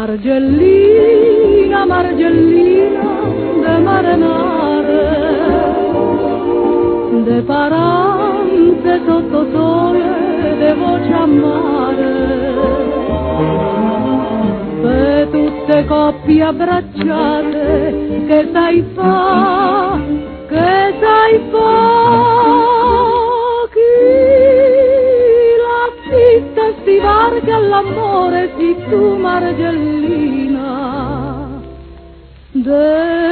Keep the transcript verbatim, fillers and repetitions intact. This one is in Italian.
Margellina, Margellina, de marenare, de paranze sotto sole, de voce amare, per tutte coppie abbracciate, che sai fa, che sai fa, sti varchi all'amore, si tu Margellina, de